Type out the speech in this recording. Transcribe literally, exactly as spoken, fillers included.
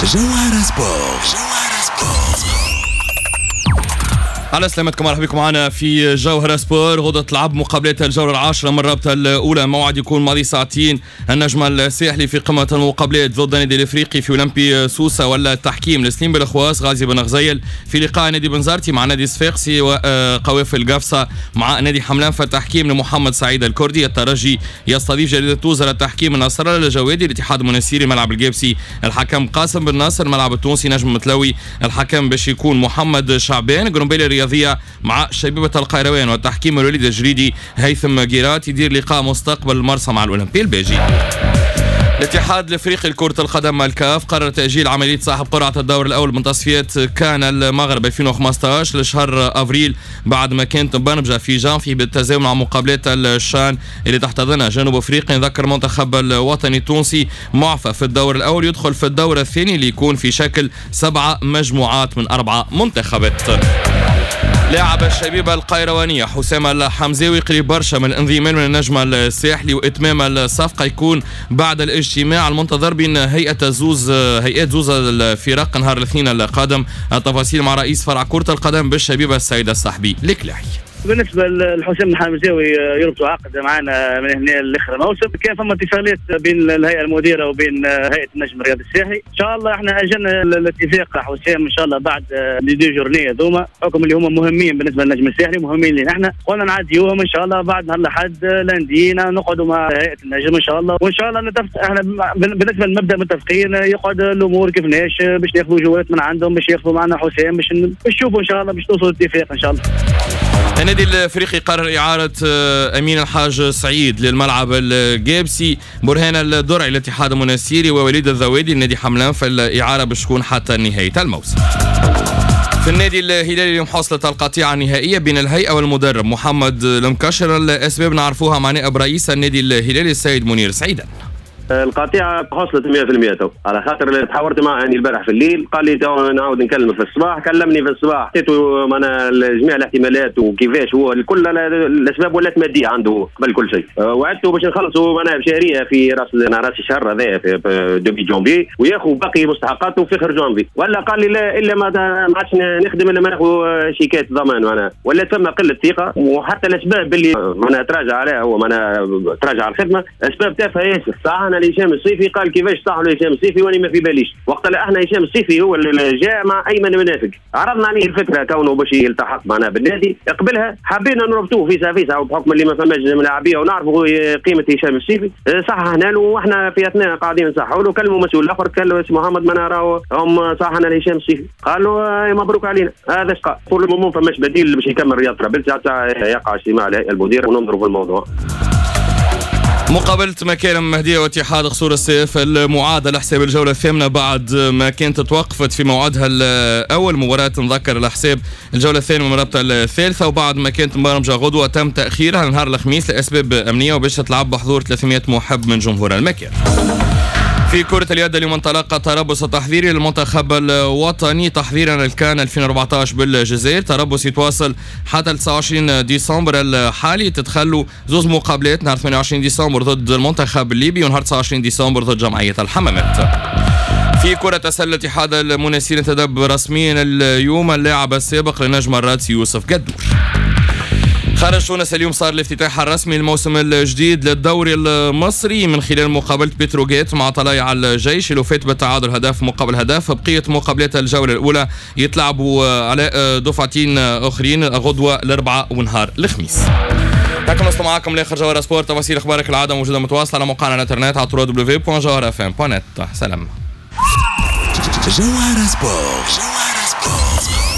جوهرة سبورت. جوهرة سبورت. على سلامتكم، مرحبا بكم معنا في جوهرة سبور. غدوة تلعب مقابلات الجولة العاشرة من الرابطة الأولى، موعد يكون ماضي ساعتين. النجم الساحلي في قمة المقابلات ضد النادي الإفريقي في أولمبي سوسة، ولا التحكيم لسليم بالأخواس غازي بن غزيل في لقاء نادي بنزرتي مع نادي صفاقسي وقوافل قفصة مع نادي حملان. فالتحكيم لمحمد سعيد الكردي. الترجي يستضيف جريدة توزر التحكيم النصر الجوادي. الاتحاد المنسيري ملعب الجابسي الحكم قاسم بن ناصر. ملعب التونسي نجم متلوي الحكم باش يكون محمد شعبان. جرومبيلي الرياضية مع شبيبة القيروان. والتحكيم الوليد الجريدي هيثم جيرات يدير لقاء مستقبل المرسى مع الأولمبي الباجي. الاتحاد الافريقي لكرة القدم الكاف قرر تأجيل عملية سحب قرعة الدور الأول من تصفيات كان المغرب ألفين وخمسة عشر لشهر أفريل، بعد ما كانت مبرمجة في جانفي بالتزامن مع مقابلات الشان اللي تحتضنها جنوب أفريقيا. ذكر المنتخب الوطني التونسي معفى في الدور الأول يدخل في الدور الثاني اللي يكون في شكل سبعة مجموعات من أربعة منتخبات. لاعب الشبيبة القيروانية حسام الحمزاوي قريب برشا من الانضمام من النجم الساحلي، وإتمام الصفقة يكون بعد الاجتماع المنتظر بين هيئة زوز هيئات زوز الفرق نهار الاثنين القادم. التفاصيل مع رئيس فرع كرة القدم بالشبيبة السيد الصحبي الكلاعي. بالنسبه لحسام الحمزاوي يربطوا عقد معنا من هنا لاخر الموسم. كان فما اتفاقيات بين الهيئه المديره وبين هيئه النجم الرياضي الساحلي. ان شاء الله احنا اجلنا الاتفاق حسام ان شاء الله بعد لي دي جورنيه ذوما، حكم اللي هما مهمين بالنسبه للنجم الساحلي، مهمين لنا احنا. قلنا نعديوهم ان شاء الله بعد نهار الاحد لاندينا نقعدوا مع هيئه النجم ان شاء الله. وان شاء الله نتفق احنا بالنسبه للمبدا متفقين يقعد الامور كيفاش باش ناخذوا جوات من عندهم باش ياخذوا معنا حسام باش نشوفوا ان شاء الله باش توصلوا اتفاق ان شاء الله. النادي الافريقي قرر اعاره امين الحاج سعيد للملعب الجابسي. برهان الدرعي الاتحاد المنسيري ووليد الذوادي النادي حملان، فالاعاره باش تكون حتى نهايه الموسم. في النادي الهلالي اليوم حصلت القطيعه النهائيه بين الهيئه والمدرب محمد المكشر. الاسباب نعرفوها مع نائب رئيس النادي الهلالي السيد منير سعيدا. القطيعة حصلت مئة بالمئة تو، على خاطر تحاورت معه يعني البارح في الليل، قال لي تو نعاود نكلمه في الصباح. كلمني في الصباح حطيته معنا جميع الاحتمالات وكيفاش هو كل الاسباب ولات ماديه عنده هو قبل كل شيء. وعدته باش نخلصوا معنا بشهريه في راس راس الشهر هذا في دوبي جونفي وياخذ باقي مستحقاته في اخر جونفي. ولا قال لي لا الا ما عادش نخدم الا ما ناخذ شيكات ضمان معنا. ولا ثم قله ثقه. وحتى الاسباب اللي معنا تراجع عليها هو معنا تراجع على الخدمه اسباب تافهه ياسر. صح هشام الصيفي قال كيفاش صح له هشام الصيفي وانا ما في باليش. وقت لا احنا هشام الصيفي هو اللي جاء مع ايمن المنافق، عرضنا عليه الفكره كونه باش يلتحق معنا بالنادي، قبلها حبينا نربطوه فيسا فيسا وبحكم اللي ما فماش ملاعبيه ونعرفوا قيمه هشام الصيفي صححنا له. واحنا في اثناء قاعدين نصحوا له كلموا مسؤول الاخر قال اسمه محمد مناره هم صححنا لهشام الصيفي، قال له مبروك علينا. هذا اش قال طول المهم فماش بديل باش يكمل رياض طرابلس حتى يقع اجتماع الهيئه المديره وننظروا في الموضوع. مقابلة مكارم مهدية واتحاد قصور السيف المعادة لحساب الجولة الثامنة بعد ما كانت توقفت في موعدها الأول. مباراة نذكر لحساب الجولة الثانية من المرابطة الثالثة، وبعد ما كانت مبرمجة غدوة تم تأخيرها لنهار الخميس لأسباب أمنية وباش تلعب بحضور ثلاثمئة محب من جمهور المكان. في كرة اليد اليوم انطلق تربص التحضيري للمنتخب الوطني تحضيرا للكان ألفين وأربعة عشر بالجزائر. تربص يتواصل حتى تسعة وعشرين ديسمبر الحالي. تتخلوا زوز مقابلات نهار ثمانية وعشرين ديسمبر ضد المنتخب الليبي ونهار تسعة وعشرين ديسمبر ضد جمعية الحمامات. في كرة السلة الاتحاد المنسيري انتدب رسميا اليوم اللاعب السابق لنجم الرادس يوسف قدور. خارج تونس اليوم صار الافتتاح الرسمي للموسم الجديد للدوري المصري من خلال مقابلة بتروجيت مع طلايع الجيش اللي فات بالتعادل هدف مقابل هدف. بقية مقابلات الجولة الأولى يتلعبوا على دفعتين أخرين غدوة الأربعاء ونهار الخميس. هكذا نصل معاكم لاخر جوهرة سبورت. تفاصيل اخبارك العاده موجوده متواصله على موقعنا الانترنت على دبليو دبليو دبليو دوت جوهرة اف ام دوت نت. سلام. جوهرة سبورت.